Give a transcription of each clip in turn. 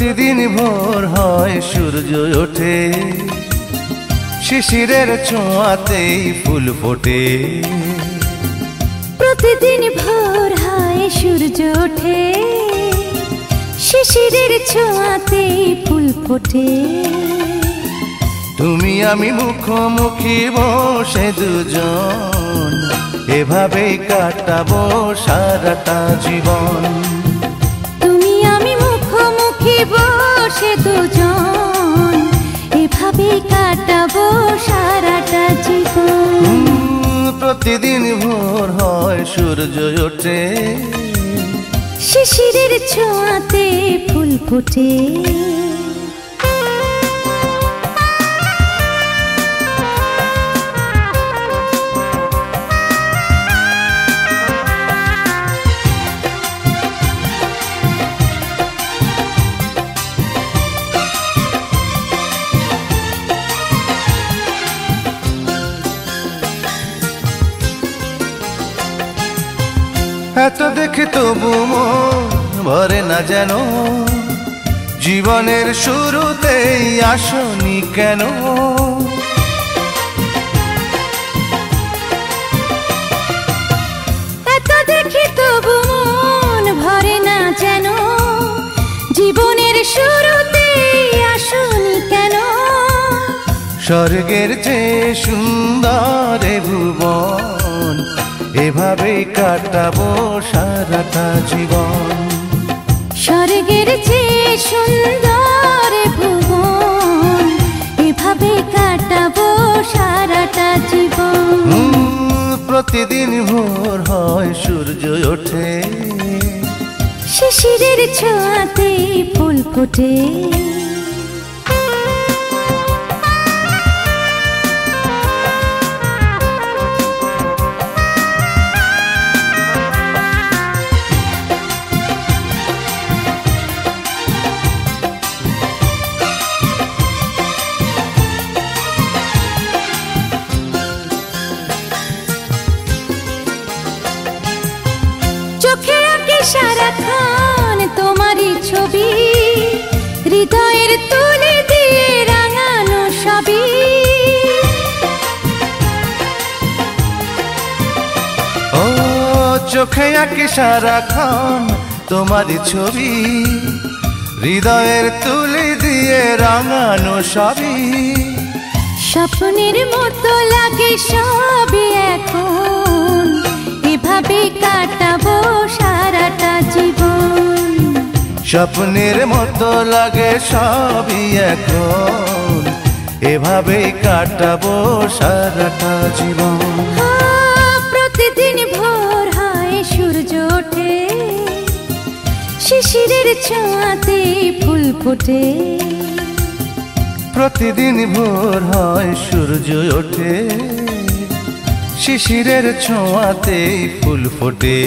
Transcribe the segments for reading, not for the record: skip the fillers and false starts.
প্রতিদিন ভোর হয় সূর্য ওঠে, শিশিরের ছোঁয়াতেই ফুল ফোটে। প্রতিদিন ভোর হয় সূর্য ওঠে, শিশিরের ছোঁয়াতেই ফুল ফোটে। তুমি আমি মুখোমুখি বসে দুজন, এভাবেই কাটাবো সারাটা জীবন। তুমি আমি মুখোমুখি বসে দুজন, এভাবেই কাটাবো সারাটা জীবন। প্রতিদিন ভোর হয় সূর্য ওঠে, শিশিরের ছোঁয়াতে ফুল ফোটে। এত দেখে তবু মন ভরে না যেন, জীবনের শুরুতেই আসনি কেন? এত দেখে তবু মন ভরে না যেন, জীবনের শুরুতেই আসনি কেন? স্বর্গের চেয়ে সুন্দর এ ভুবন, এভাবেই কাটাবো সারাটা জীবন। স্বর্গের চেয়ে সুন্দর ভুবন, এভাবে কাটাবো সারাটা জীবন। প্রতিদিন ভোর হয় সূর্য ওঠে, শিশিরের ছোঁয়াতে ফুল ফোটে। চোখে আঁকে সারাক্ষণ তোমারই ছবি, হৃদয়ের তুলে দিয়ে রাঙানো সবই। ও চোখে আঁকে সারাক্ষণ তোমারই ছবি, হৃদয়ের তুলে দিয়ে রাঙানো সবই। স্বপ্নের মতো লাগে সবই এখন, এভাবে কাটাবো সারাটা জীবন। স্বপ্নের মতো লাগে সবই এখন, এভাবেই কাটাবো সারাটা জীবন। প্রতিদিন ভোর হয় সূর্য ওঠে, শিশিরের ছোঁয়াতে ফুল ফোটে। প্রতিদিন ভোর হয় সূর্য ওঠে, শিশিরের ছোঁয়াতেই ফুল ফোটে।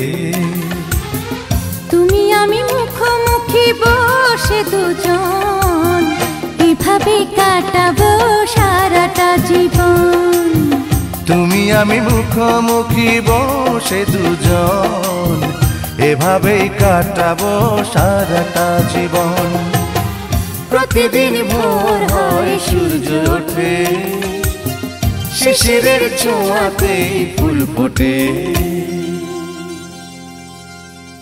তুমি আমি মুখোমুখি বসে দুজন, এভাবে কাটাবো সারাটা জীবন। তুমি আমি মুখোমুখি বসে দুজন, এভাবেই কাটাবো সারাটা জীবন। প্রতিদিন ভোর হয় সূর্য ওঠে, শিশিরের ছোঁয়াতেই ফুল ফোটে।